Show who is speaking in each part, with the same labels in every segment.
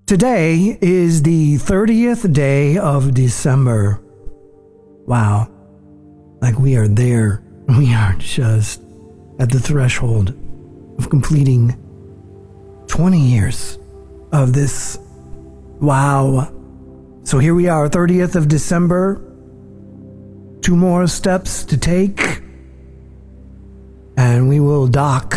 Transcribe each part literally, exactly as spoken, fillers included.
Speaker 1: Today is the thirtieth day of December. Wow. Like we are there. We are just at the threshold of completing twenty years of this. Wow. So here we are, thirtieth of December. Two more steps to take. And we will dock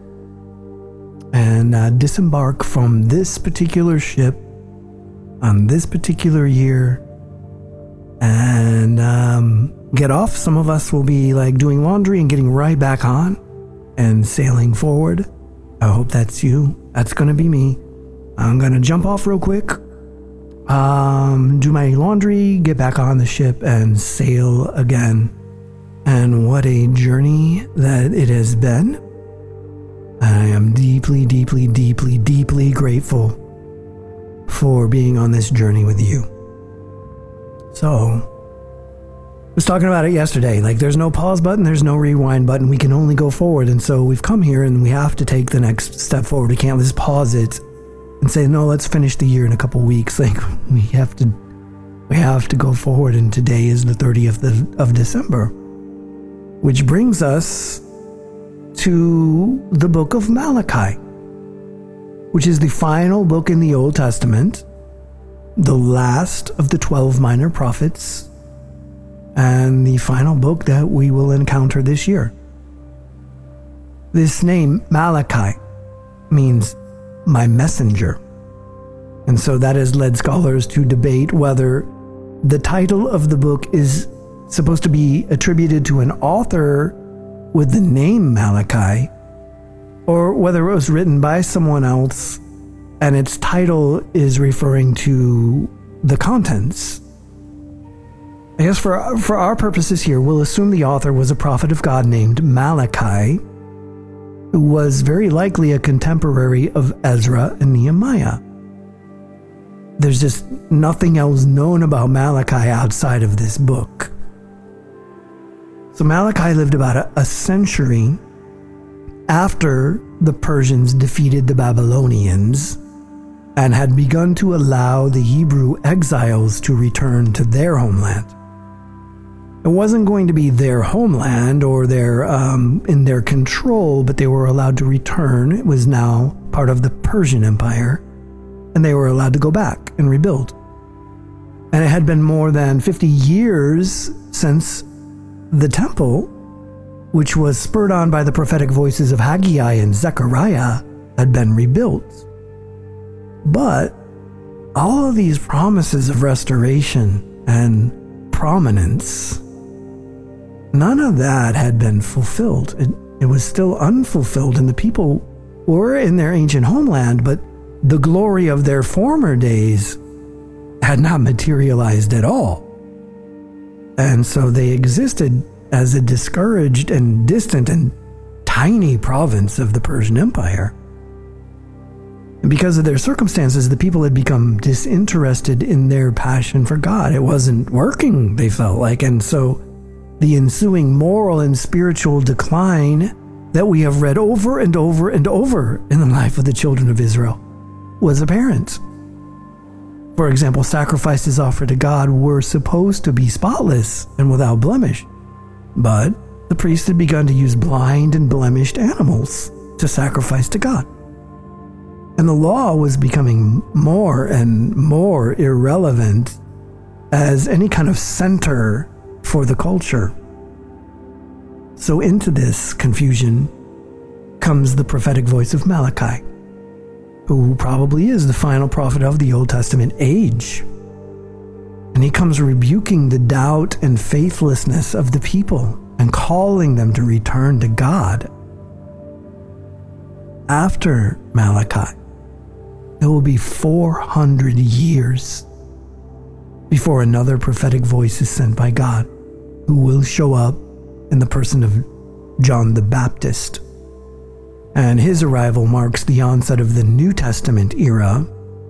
Speaker 1: and uh, disembark from this particular ship on this particular year and um, get off. Some of us will be like doing laundry and getting right back on and sailing forward. I hope that's you. That's going to be me. I'm going to jump off real quick, um, do my laundry, get back on the ship and sail again. And what a journey that it has been. I am deeply, deeply, deeply, deeply grateful for being on this journey with you. So, I was talking about it yesterday. Like, there's no pause button, there's no rewind button. We can only go forward. And so we've come here and we have to take the next step forward. We can't just pause it and say, no, let's finish the year in a couple weeks. Like, we have to, we have to go forward. And today is the thirtieth of December, which brings us to the book of Malachi, which is the final book in the Old Testament, the last of the twelve minor prophets, and the final book that we will encounter this year. This name, Malachi, means my messenger. And so that has led scholars to debate whether the title of the book is supposed to be attributed to an author with the name Malachi, or whether it was written by someone else and its title is referring to the contents. I guess for, for our purposes here, we'll assume the author was a prophet of God named Malachi, who was very likely a contemporary of Ezra and Nehemiah. There's just nothing else known about Malachi outside of this book. So Malachi lived about a, a century after the Persians defeated the Babylonians and had begun to allow the Hebrew exiles to return to their homeland. It wasn't going to be their homeland or their um, in their control, but they were allowed to return. It was now part of the Persian Empire, and they were allowed to go back and rebuild. And it had been more than fifty years since the temple, which was spurred on by the prophetic voices of Haggai and Zechariah, had been rebuilt. But all of these promises of restoration and prominence, none of that had been fulfilled. It, it was still unfulfilled, and the people were in their ancient homeland, but the glory of their former days had not materialized at all. And so they existed as a discouraged and distant and tiny province of the Persian Empire. And because of their circumstances, the people had become disinterested in their passion for God. It wasn't working, they felt like. And so the ensuing moral and spiritual decline that we have read over and over and over in the life of the children of Israel was apparent. For example, sacrifices offered to God were supposed to be spotless and without blemish, but the priests had begun to use blind and blemished animals to sacrifice to God. And the law was becoming more and more irrelevant as any kind of center for the culture. So into this confusion comes the prophetic voice of Malachi, who probably is the final prophet of the Old Testament age. And he comes rebuking the doubt and faithlessness of the people and calling them to return to God. After Malachi, it will be four hundred years before another prophetic voice is sent by God, who will show up in the person of John the Baptist. And his arrival marks the onset of the New Testament era.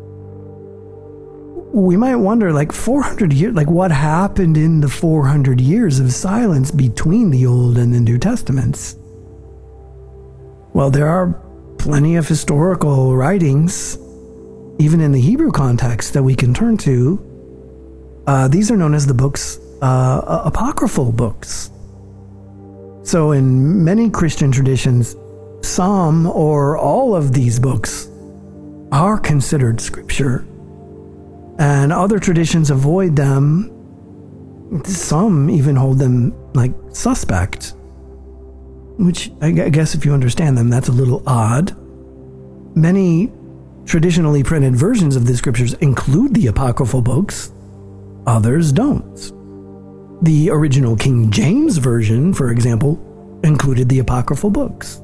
Speaker 1: We might wonder, like, four hundred years, like, what happened in the four hundred years of silence between the Old and the New Testaments? Well, there are plenty of historical writings even in the Hebrew context that we can turn to, uh, these are known as the books, uh, apocryphal books. So in many Christian traditions, some or all of these books are considered scripture, and other traditions avoid them. Some even hold them like suspect, which I guess if you understand them, that's a little odd. Many traditionally printed versions of the scriptures include the apocryphal books, others don't. The original King James Version, for example, included the apocryphal books.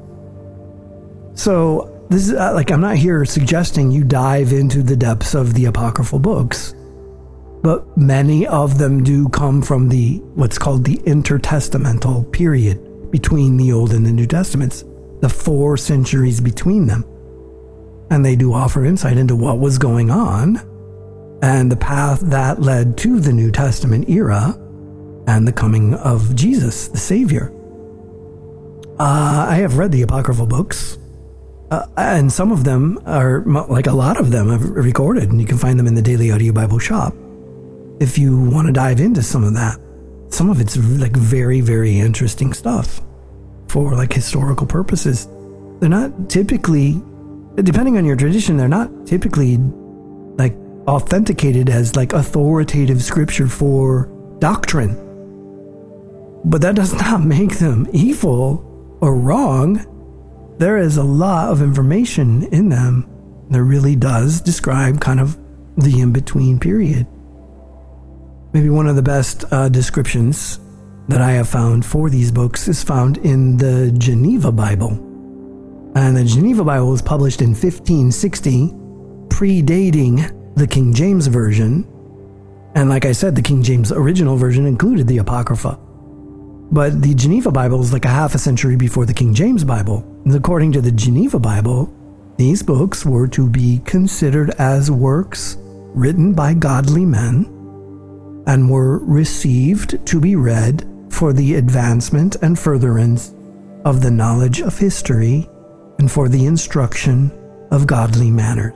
Speaker 1: So this is uh, like, I'm not here suggesting you dive into the depths of the apocryphal books, but many of them do come from the what's called the intertestamental period between the Old and the New Testaments, the four centuries between them. And they do offer insight into what was going on and the path that led to the New Testament era and the coming of Jesus, the Savior. Uh, I have read the apocryphal books, uh, and some of them are, like a lot of them, I've recorded, and you can find them in the Daily Audio Bible Shop. If you want to dive into some of that, some of it's like very, very interesting stuff for like historical purposes. They're not typically, depending on your tradition, they're not typically like authenticated as like authoritative scripture for doctrine. But that does not make them evil or wrong. There is a lot of information in them that really does describe kind of the in-between period. Maybe one of the best uh, descriptions that I have found for these books is found in the Geneva Bible. And the Geneva Bible was published in fifteen sixty, predating the King James Version. And like I said, the King James original version included the Apocrypha. But the Geneva Bible is like a half a century before the King James Bible. And according to the Geneva Bible, these books were to be considered as works written by godly men and were received to be read for the advancement and furtherance of the knowledge of history and for the instruction of godly manners.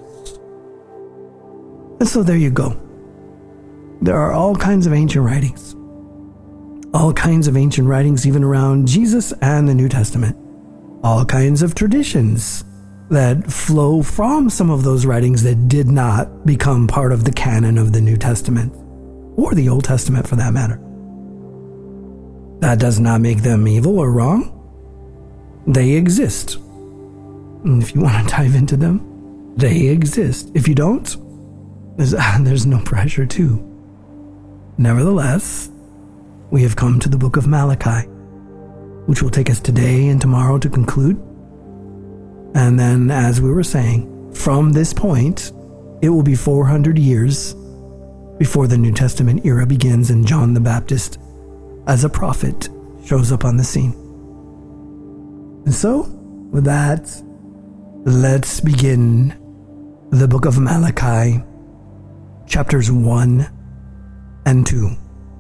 Speaker 1: And so there you go. There are all kinds of ancient writings. All kinds of ancient writings even around Jesus and the New Testament. All kinds of traditions that flow from some of those writings that did not become part of the canon of the New Testament, or the Old Testament for that matter. That does not make them evil or wrong. They exist. And if you want to dive into them, they exist. If you don't, there's, there's no pressure to. Nevertheless, we have come to the book of Malachi, which will take us today and tomorrow to conclude. And then, as we were saying, from this point, it will be four hundred years before the New Testament era begins and John the Baptist, as a prophet, shows up on the scene. And so, with that, let's begin the book of Malachi, chapters one and two.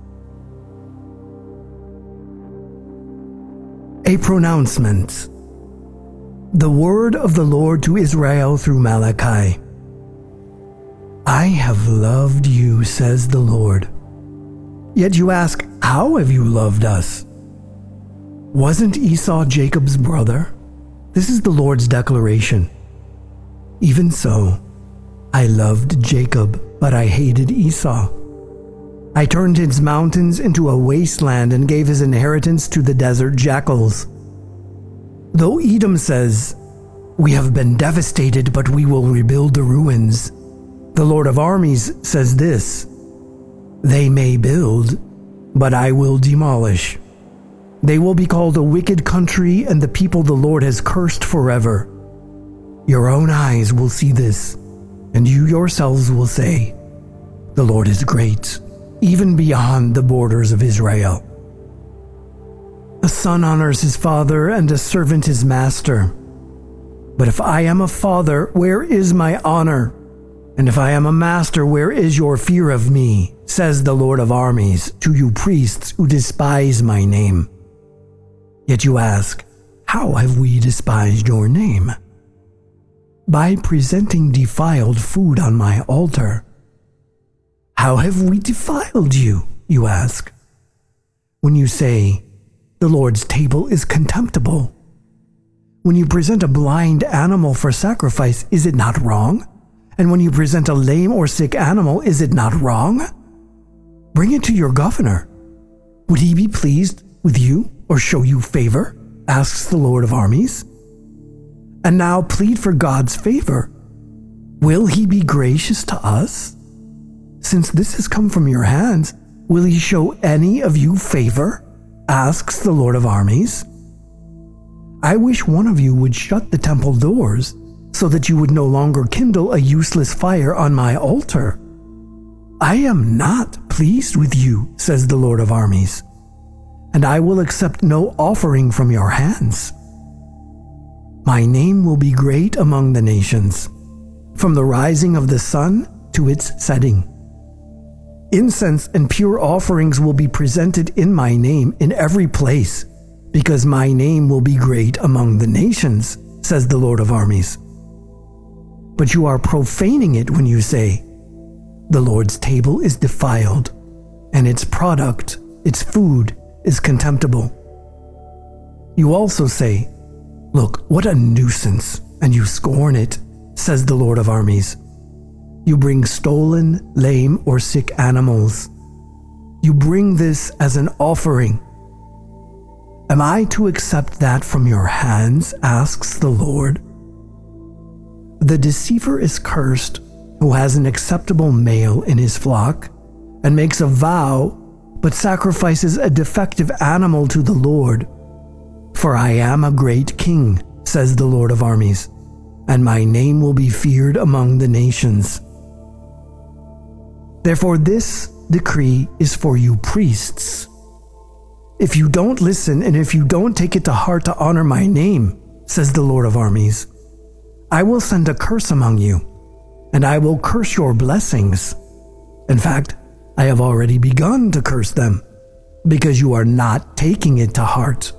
Speaker 1: A pronouncement. The word of the Lord to Israel through Malachi. I have loved you, says the Lord. Yet you ask, how have you loved us? Wasn't Esau Jacob's brother? This is the Lord's declaration. Even so, I loved Jacob, but I hated Esau. I turned his mountains into a wasteland and gave his inheritance to the desert jackals. Though Edom says, we have been devastated, but we will rebuild the ruins, the Lord of armies says this, they may build, but I will demolish. They will be called a wicked country and the people the Lord has cursed forever. Your own eyes will see this, and you yourselves will say, the Lord is great, even beyond the borders of Israel. A son honors his father and a servant his master. But if I am a father, where is my honor? And if I am a master, where is your fear of me? Says the Lord of armies to you priests who despise my name. Yet you ask, how have we despised your name? by presenting defiled food on my altar. How have we defiled you, you ask? When you say, the Lord's table is contemptible. When you present a blind animal for sacrifice, is it not wrong? And when you present a lame or sick animal, is it not wrong? Bring it to your governor. Would he be pleased with you or show you favor? Asks the Lord of armies. And now plead for God's favor. Will he be gracious to us? Since this has come from your hands, will he show any of you favor? Asks the Lord of armies. I wish one of you would shut the temple doors so that you would no longer kindle a useless fire on my altar. I am not pleased with you, says the Lord of armies, and I will accept no offering from your hands. My name will be great among the nations, from the rising of the sun to its setting. Incense and pure offerings will be presented in my name in every place, because my name will be great among the nations, says the Lord of armies. But you are profaning it when you say, the Lord's table is defiled, and its product, its food, is contemptible. You also say, look, what a nuisance, and you scorn it, says the Lord of armies. You bring stolen, lame, or sick animals. You bring this as an offering. Am I to accept that from your hands? Asks the Lord. The deceiver is cursed who has an acceptable male in his flock and makes a vow but sacrifices a defective animal to the Lord. For I am a great king, says the Lord of armies, and my name will be feared among the nations. Therefore this decree is for you priests. If you don't listen and if you don't take it to heart to honor my name, says the Lord of armies, I will send a curse among you, and I will curse your blessings. In fact, I have already begun to curse them, because you are not taking it to heart.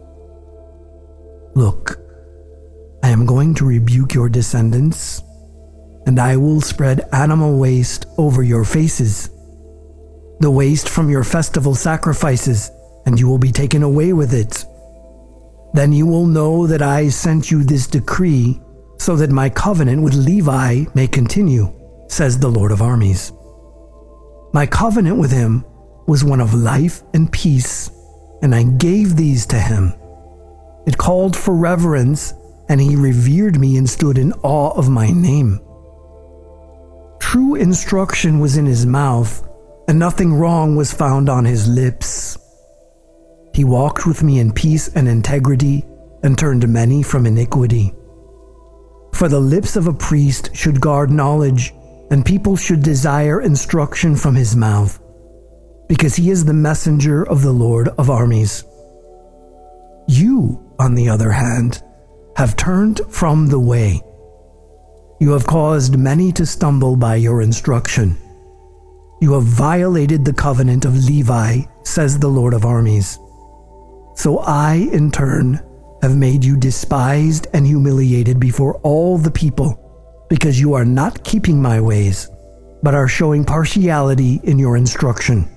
Speaker 1: Look, I am going to rebuke your descendants, and I will spread animal waste over your faces, the waste from your festival sacrifices, and you will be taken away with it. Then you will know that I sent you this decree so that my covenant with Levi may continue, says the Lord of armies. My covenant with him was one of life and peace, and I gave these to him. It called for reverence, and he revered me and stood in awe of my name. True instruction was in his mouth, and nothing wrong was found on his lips. He walked with me in peace and integrity, and turned many from iniquity. For the lips of a priest should guard knowledge, and people should desire instruction from his mouth, because he is the messenger of the Lord of armies. You, on the other hand, have turned from the way. You have caused many to stumble by your instruction. You have violated the covenant of Levi, says the Lord of armies. So I, in turn, have made you despised and humiliated before all the people, because you are not keeping my ways, but are showing partiality in your instruction.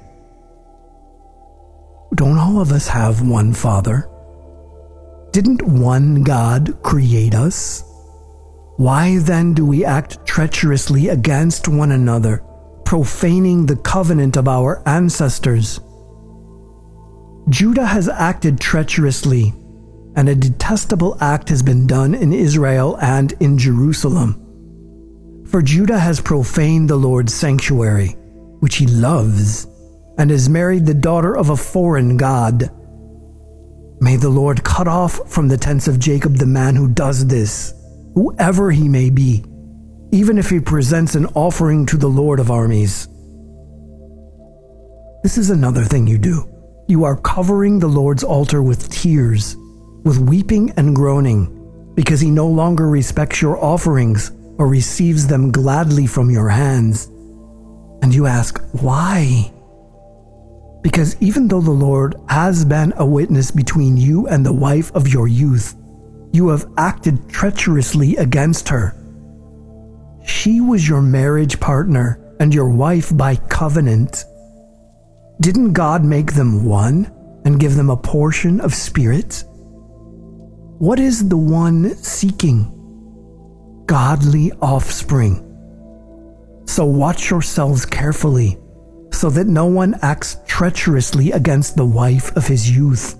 Speaker 1: Don't all of us have one Father? Didn't one God create us? Why then do we act treacherously against one another, profaning the covenant of our ancestors? Judah has acted treacherously, and a detestable act has been done in Israel and in Jerusalem. For Judah has profaned the Lord's sanctuary, which he loves, and has married the daughter of a foreign god. May the Lord cut off from the tents of Jacob the man who does this, whoever he may be, even if he presents an offering to the Lord of armies. This is another thing you do. You are covering the Lord's altar with tears, with weeping and groaning, because he no longer respects your offerings or receives them gladly from your hands. And you ask, why? Because even though the Lord has been a witness between you and the wife of your youth, you have acted treacherously against her She was your marriage partner and your wife by covenant. Didn't God make them one and give them a portion of spirit? What is the one seeking? Godly offspring. So watch yourselves carefully, so that no one acts treacherously against the wife of his youth.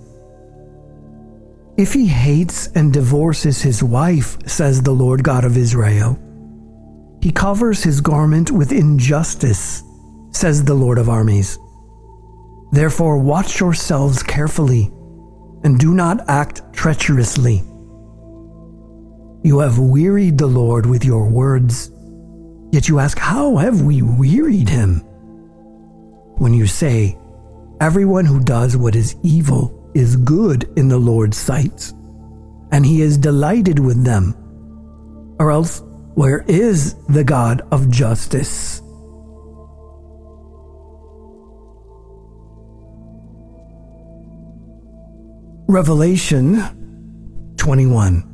Speaker 1: If he hates and divorces his wife, says the Lord God of Israel, he covers his garment with injustice, says the Lord of armies. Therefore watch yourselves carefully, and do not act treacherously. You have wearied the Lord with your words, yet you ask, how have we wearied him? When you say, everyone who does what is evil is good in the Lord's sight, and he is delighted with them, or else where is the God of justice? Revelation twenty-one.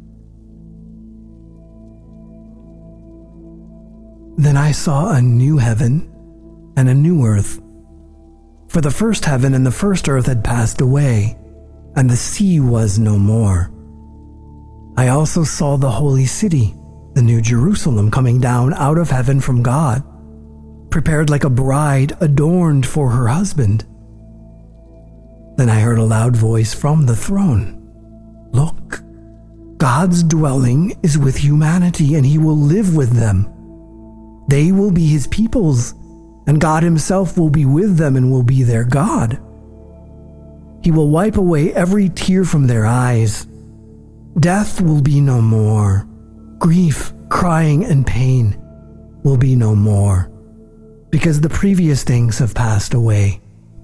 Speaker 1: Then I saw a new heaven and a new earth. For the first heaven and the first earth had passed away, and the sea was no more. I also saw the holy city, the new Jerusalem, coming down out of heaven from God, prepared like a bride adorned for her husband. Then I heard a loud voice from the throne. Look, God's dwelling is with humanity, and he will live with them. They will be his peoples, and God himself will be with them and will be their God. He will wipe away every tear from their eyes. Death will be no more. Grief, crying, and pain will be no more, because the previous things have passed away.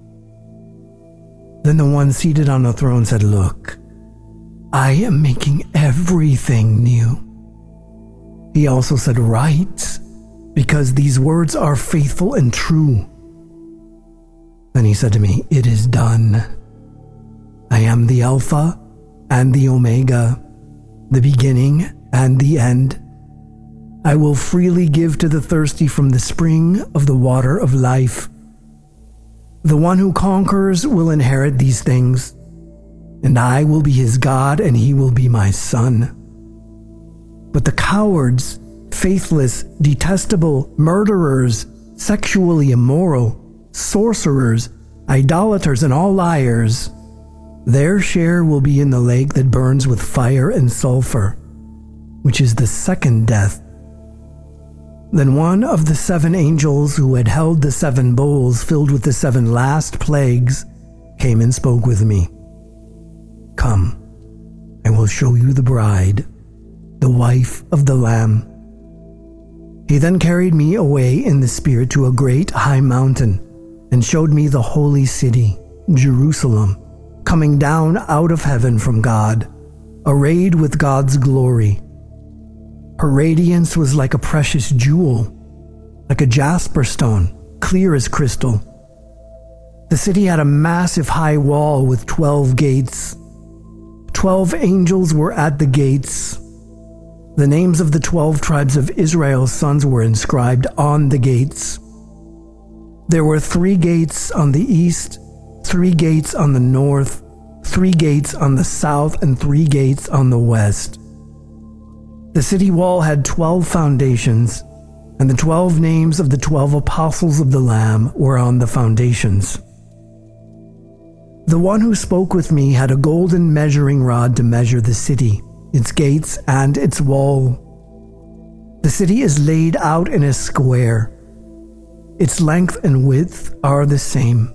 Speaker 1: Then the one seated on the throne said, Look, I am making everything new. He also said, Write, because these words are faithful and true. Then he said to me, It is done. I am the Alpha and the Omega, the beginning and the end. I will freely give to the thirsty from the spring of the water of life. The one who conquers will inherit these things, and I will be his God, and he will be my son. But the cowards, faithless, detestable, murderers, sexually immoral, sorcerers, idolaters, and all liars, their share will be in the lake that burns with fire and sulfur, which is the second death. Then one of the seven angels who had held the seven bowls filled with the seven last plagues came and spoke with me. Come, I will show you the bride, the wife of the Lamb. He then carried me away in the Spirit to a great high mountain and showed me the holy city, Jerusalem, coming down out of heaven from God, arrayed with God's glory. Her radiance was like a precious jewel, like a jasper stone, clear as crystal. The city had a massive high wall with twelve gates. Twelve angels were at the gates. The names of the twelve tribes of Israel's sons were inscribed on the gates. There were three gates on the east, three gates on the north, three gates on the south, and three gates on the west. The city wall had twelve foundations, and the twelve names of the twelve apostles of the Lamb were on the foundations. The one who spoke with me had a golden measuring rod to measure the city, its gates, and its wall. The city is laid out in a square. Its length and width are the same.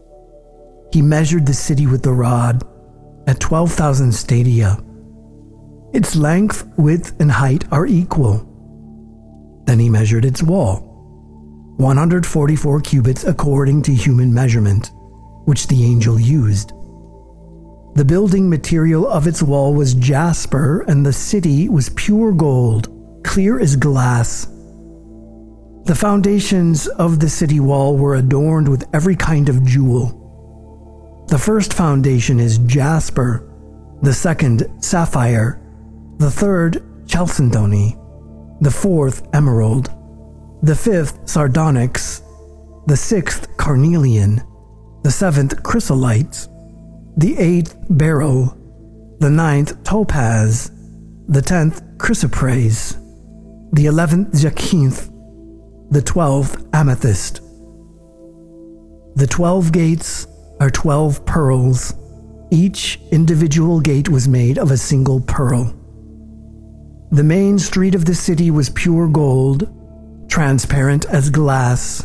Speaker 1: He measured the city with the rod at twelve thousand stadia. Its length, width, and height are equal. Then he measured its wall, one hundred forty-four cubits according to human measurement, which the angel used. The building material of its wall was jasper, and the city was pure gold, clear as glass. The foundations of the city wall were adorned with every kind of jewel. The first foundation is jasper, the second sapphire, the third chalcedony, the fourth emerald, the fifth sardonyx, the sixth carnelian, the seventh chrysolite, the eighth beryl, the ninth topaz, the tenth chrysoprase, the eleventh jacinth, the twelfth amethyst. The twelve gates are twelve pearls. Each individual gate was made of a single pearl. The main street of the city was pure gold, transparent as glass.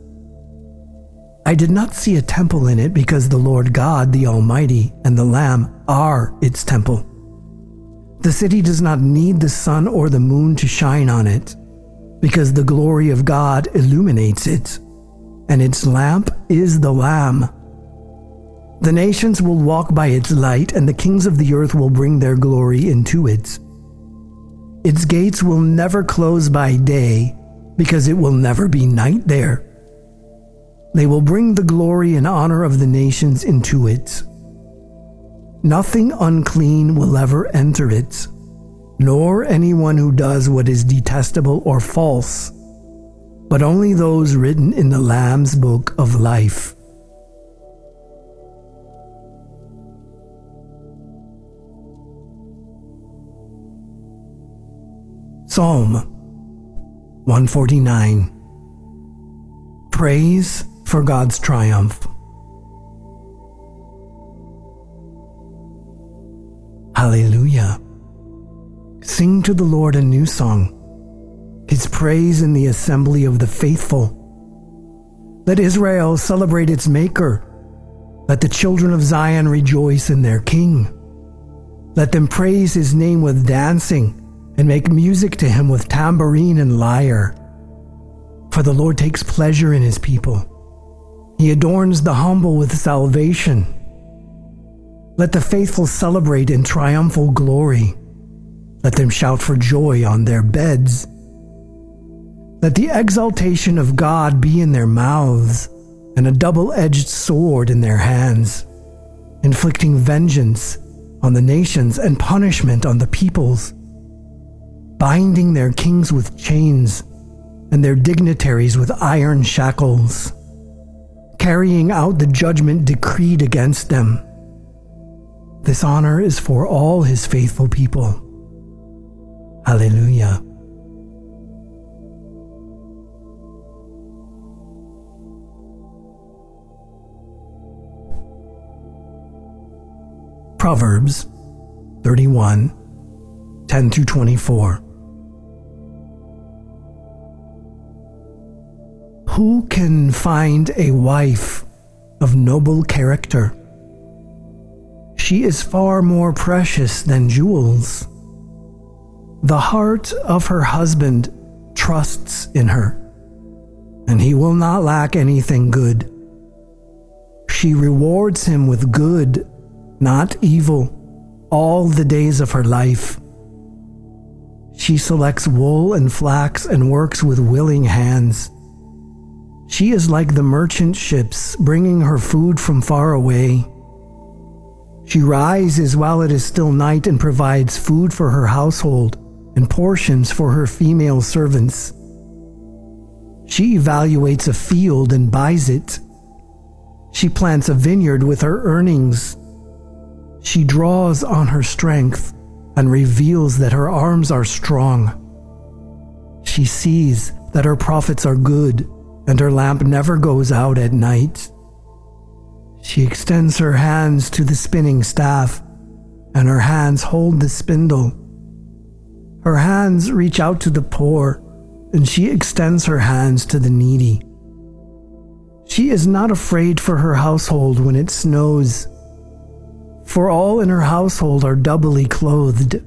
Speaker 1: I did not see a temple in it because the Lord God, the Almighty, and the Lamb are its temple. The city does not need the sun or the moon to shine on it, because the glory of God illuminates it, and its lamp is the Lamb. The nations will walk by its light, and the kings of the earth will bring their glory into it. Its gates will never close by day, because it will never be night there. They will bring the glory and honor of the nations into it. Nothing unclean will ever enter it, nor anyone who does what is detestable or false, but only those written in the Lamb's book of life. Psalm one forty-nine. Praise for God's triumph. Hallelujah. Sing to the Lord a new song, His praise in the assembly of the faithful. Let Israel celebrate its Maker. Let the children of Zion rejoice in their King. Let them praise His name with dancing and make music to Him with tambourine and lyre. For the Lord takes pleasure in His people. He adorns the humble with salvation. Let the faithful celebrate in triumphal glory. Let them shout for joy on their beds. Let the exaltation of God be in their mouths, and a double-edged sword in their hands, inflicting vengeance on the nations and punishment on the peoples, binding their kings with chains and their dignitaries with iron shackles, carrying out the judgment decreed against them. This honor is for all His faithful people. Hallelujah. Proverbs thirty-one, ten through twenty-four. Who can find a wife of noble character? She is far more precious than jewels. The heart of her husband trusts in her, and he will not lack anything good. She rewards him with good, not evil, all the days of her life. She selects wool and flax and works with willing hands. She is like the merchant ships bringing her food from far away. She rises while it is still night and provides food for her household and portions for her female servants. She evaluates a field and buys it. She plants a vineyard with her earnings. She draws on her strength and reveals that her arms are strong. She sees that her profits are good and her lamp never goes out at night. She extends her hands to the spinning staff, and her hands hold the spindle. Her hands reach out to the poor, and she extends her hands to the needy. She is not afraid for her household when it snows, for all in her household are doubly clothed.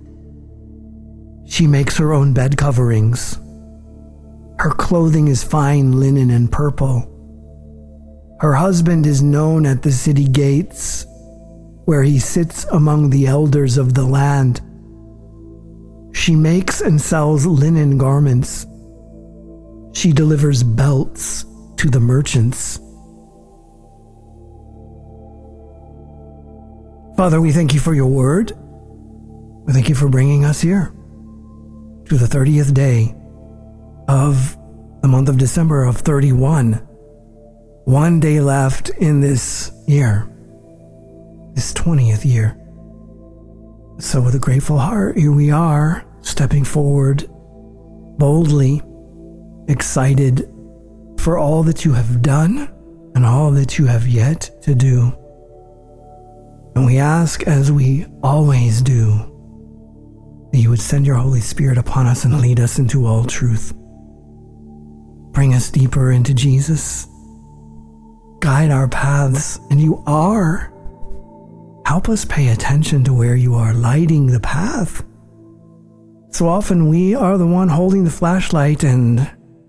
Speaker 1: She makes her own bed coverings. Her clothing is fine linen and purple. Her husband is known at the city gates, where he sits among the elders of the land. She makes and sells linen garments. She delivers belts to the merchants. Father, we thank you for your word. We thank you for bringing us here. to the thirtieth day of the month of December of thirty-one. One day left in this year, this twentieth year. So with a grateful heart, here we are, stepping forward boldly, excited for all that you have done and all that you have yet to do. And we ask, as we always do, that you would send your Holy Spirit upon us and lead us into all truth. Bring us deeper into Jesus. Guide our paths, and you are. Help us pay attention to where you are lighting the path. So often we are the one holding the flashlight, and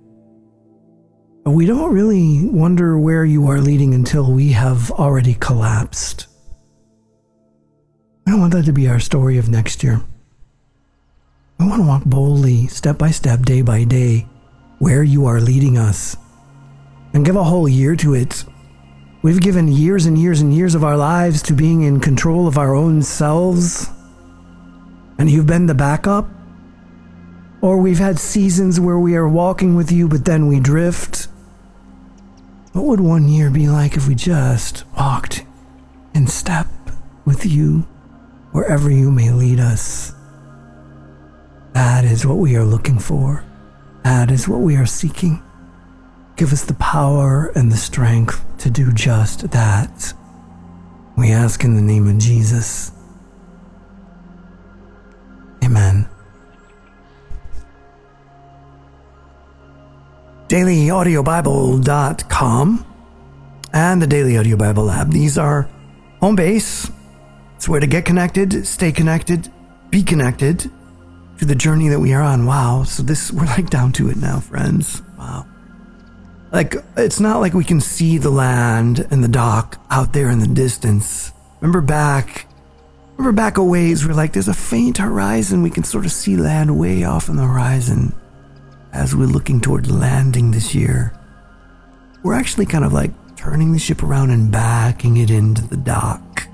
Speaker 1: we don't really wonder where you are leading until we have already collapsed. I don't want that to be our story of next year. We want to walk boldly, step by step, day by day, where you are leading us, and give a whole year to it. We've given years and years and years of our lives to being in control of our own selves, and you've been the backup. Or we've had seasons where we are walking with you, but then we drift. What would one year be like if we just walked in step with you wherever you may lead us? That is what we are looking for. That is what we are seeking. Give us the power and the strength to do just that. We ask in the name of Jesus. Amen. daily audio bible dot com and the Daily Audio Bible Lab. These are home base. It's where to get connected, stay connected, be connected to the journey that we are on. Wow. So this, we're like down to it now, friends. Wow. Like, it's not like we can see the land and the dock out there in the distance. Remember back, remember back a ways, we're like, there's a faint horizon. We can sort of see land way off on the horizon as we're looking toward landing this year. We're actually kind of like turning the ship around and backing it into the dock.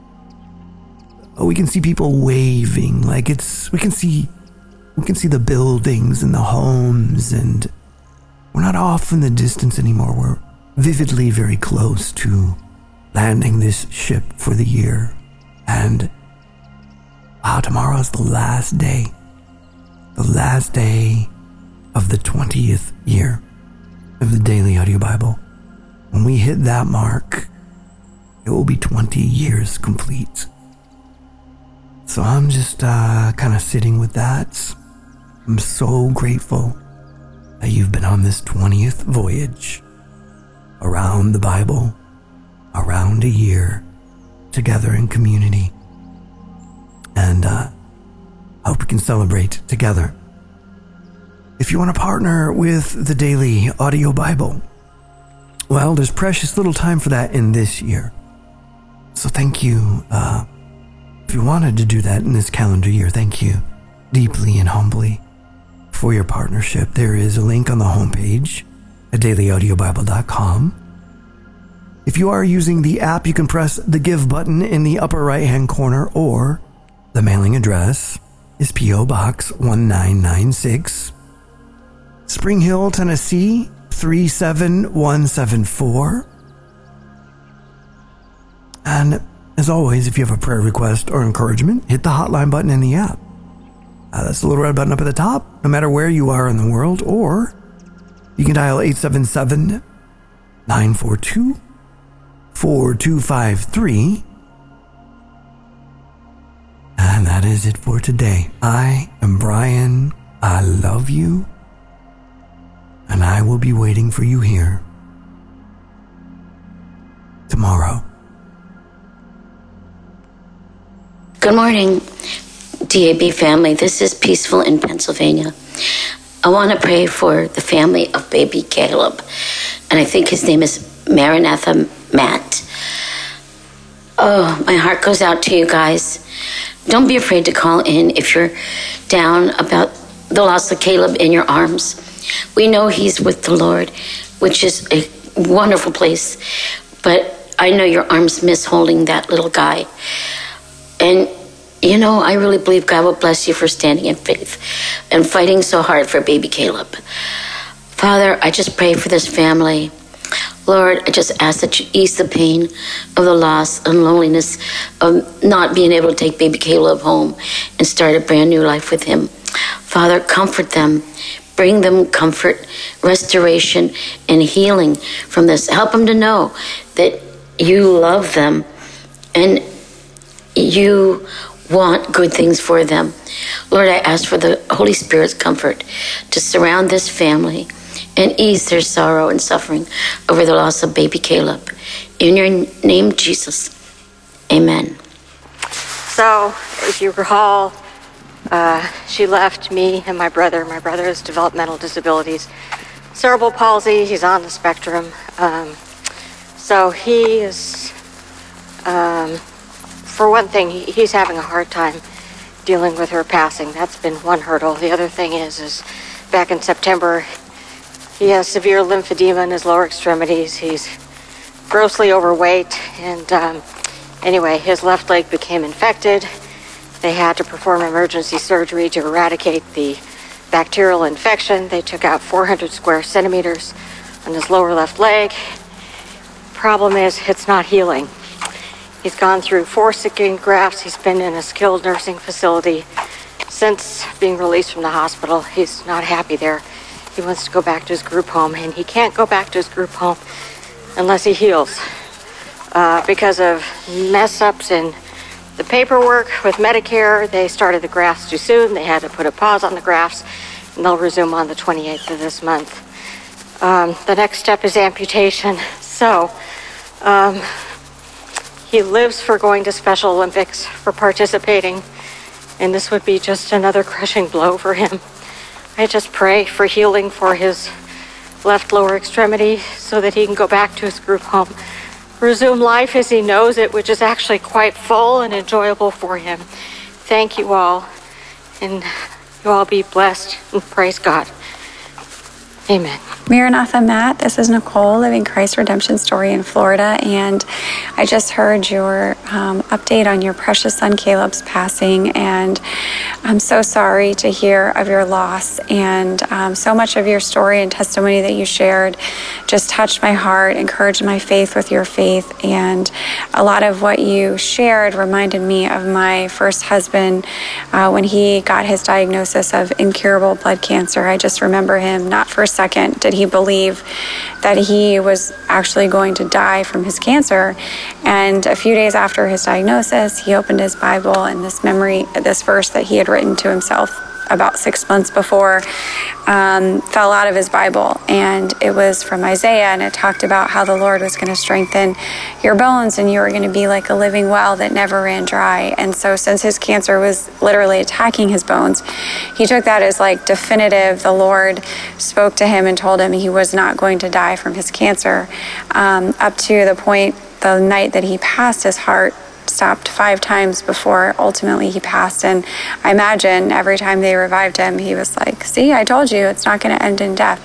Speaker 1: Oh, we can see people waving, like it's, we can see, we can see the buildings and the homes, and we're not off in the distance anymore. We're vividly very close to landing this ship for the year. And wow, tomorrow is the last day, the last day of the twentieth year of the Daily Audio Bible. When we hit that mark, it will be twenty years complete. So I'm just uh, kind of sitting with that. I'm so grateful that you've been on this twentieth voyage around the Bible, around a year, together in community. And uh, I hope we can celebrate together. If you want to partner with the Daily Audio Bible, well, there's precious little time for that in this year. So thank you. Uh, if you wanted to do that in this calendar year, thank you deeply and humbly for your partnership. There is a link on the homepage at daily audio bible dot com. If you are using the app, you can press the Give button in the upper right-hand corner, or the mailing address is P O Box one nine nine six, Spring Hill, Tennessee three seven one seven four. And as always, if you have a prayer request or encouragement, hit the hotline button in the app. Uh, that's the little red button up at the top, no matter where you are in the world, or you can dial eight seven seven, nine four two, four two five three. And that is it for today. I am Brian. I love you. And I will be waiting for you here tomorrow.
Speaker 2: Good morning, D A B family. This is Peaceful in Pennsylvania. I want to pray for the family of baby Caleb, and I think his name is Maranatha Matt. Oh, my heart goes out to you guys. Don't be afraid to call in if you're down about the loss of Caleb in your arms. We know he's with the Lord, which is a wonderful place, but I know your arms miss holding that little guy. And you know, I really believe God will bless you for standing in faith and fighting so hard for baby Caleb. Father, I just pray for this family. Lord, I just ask that you ease the pain of the loss and loneliness of not being able to take baby Caleb home and start a brand new life with him. Father, comfort them. Bring them comfort, restoration, and healing from this. Help them to know that you love them and you want good things for them. Lord, I ask for the Holy Spirit's comfort to surround this family and ease their sorrow and suffering over the loss of baby Caleb. In your name, Jesus, amen.
Speaker 3: So, if you recall, uh, she left me and my brother. My brother has developmental disabilities, cerebral palsy, he's on the spectrum. Um, so he is, um, for one thing, he, he's having a hard time dealing with her passing. That's been one hurdle. The other thing is, is back in September, he has severe lymphedema in his lower extremities. He's grossly overweight, and um, anyway, his left leg became infected. They had to perform emergency surgery to eradicate the bacterial infection. They took out four hundred square centimeters on his lower left leg. Problem is, it's not healing. He's gone through four skin grafts. He's been in a skilled nursing facility since being released from the hospital. He's not happy there. He wants to go back to his group home, and he can't go back to his group home unless he heals. Uh, because of mess-ups in the paperwork with Medicare, they started the grafts too soon. They had to put a pause on the grafts, and they'll resume on the twenty-eighth of this month. Um, the next step is amputation. So, um, he lives for going to Special Olympics, for participating, and this would be just another crushing blow for him. I just pray for healing for his left lower extremity so that he can go back to his group home, resume life as he knows it, which is actually quite full and enjoyable for him. Thank you all, and you all be blessed, and praise God. Amen.
Speaker 4: Maranatha Matt, this is Nicole, Living Christ Redemption Story in Florida, and I just heard your um, update on your precious son Caleb's passing, and I'm so sorry to hear of your loss, and um, so much of your story and testimony that you shared just touched my heart, encouraged my faith with your faith, and a lot of what you shared reminded me of my first husband uh, when he got his diagnosis of incurable blood cancer. I just remember him not for a second did he believe that he was actually going to die from his cancer. And a few days after his diagnosis, he opened his Bible, and this memory, this verse that he had written to himself about six months before um, fell out of his Bible. And it was from Isaiah, and it talked about how the Lord was going to strengthen your bones and you were going to be like a living well that never ran dry. And so since his cancer was literally attacking his bones, he took that as like definitive. The Lord spoke to him and told him he was not going to die from his cancer, um, up to the point the night that he passed, his heart stopped five times before ultimately he passed. And I imagine every time they revived him, he was like, see, I told you it's not going to end in death.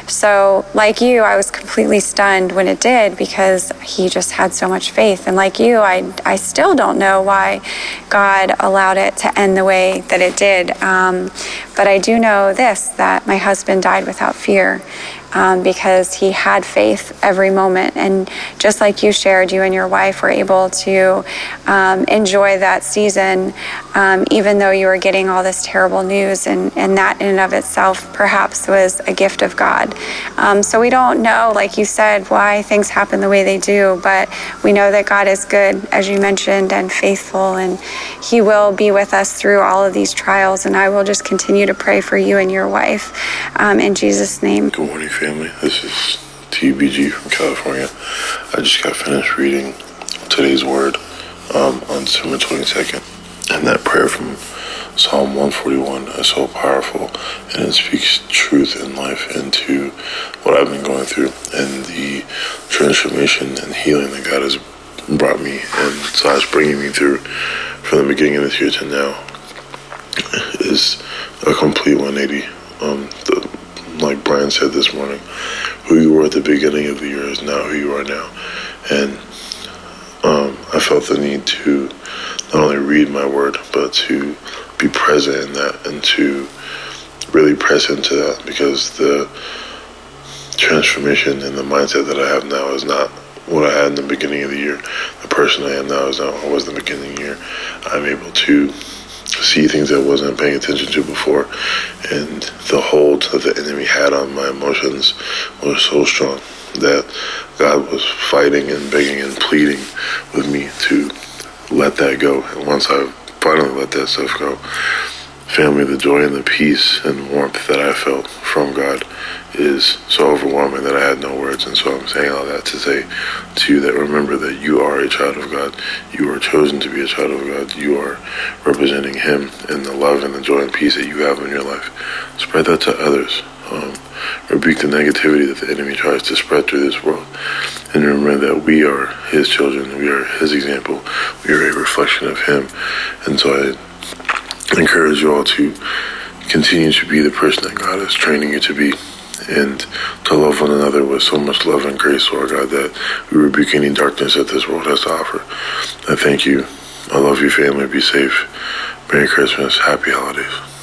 Speaker 4: So like you, I was completely stunned when it did, because he just had so much faith. And like you, I, I still don't know why God allowed it to end the way that it did. Um, but I do know this, that my husband died without fear. Um, because he had faith every moment. And just like you shared, you and your wife were able to um, enjoy that season, um, even though you were getting all this terrible news. And, and that in and of itself perhaps was a gift of God. Um, so we don't know, like you said, why things happen the way they do, but we know that God is good, as you mentioned, and faithful, and he will be with us through all of these trials. And I will just continue to pray for you and your wife um, in Jesus' name.
Speaker 5: Good morning, family. This is T B G from California. I just got finished reading today's word um, on December twenty-second, and that prayer from Psalm one forty-one is so powerful, and it speaks truth and life into what I've been going through and the transformation and healing that God has brought me and slash bringing me through from the beginning of this year to now is a complete one eighty. Um, the, like Brian said this morning, who you were at the beginning of the year is now who you are now. And um, I felt the need to not only read my word, but to be present in that and to really press into that, because the transformation and the mindset that I have now is not what I had in the beginning of the year. The person I am now is not what I was in the beginning of the year. I'm able to see things I wasn't paying attention to before, and the hold that the enemy had on my emotions was so strong that God was fighting and begging and pleading with me to let that go. And once I finally let that stuff go, family, the joy and the peace and warmth that I felt from God is so overwhelming that I had no words. And so I'm saying all that to say to you that remember that you are a child of God. You are chosen to be a child of God. You are representing Him in the love and the joy and peace that you have in your life. Spread that to others. Um, rebuke the negativity that the enemy tries to spread through this world. And remember that we are His children. We are His example. We are a reflection of Him. And so I encourage you all to continue to be the person that God is training you to be, and to love one another with so much love and grace, Lord God, that we rebuke any darkness that this world has to offer. I thank you. I love you, family. Be safe. Merry Christmas. Happy holidays.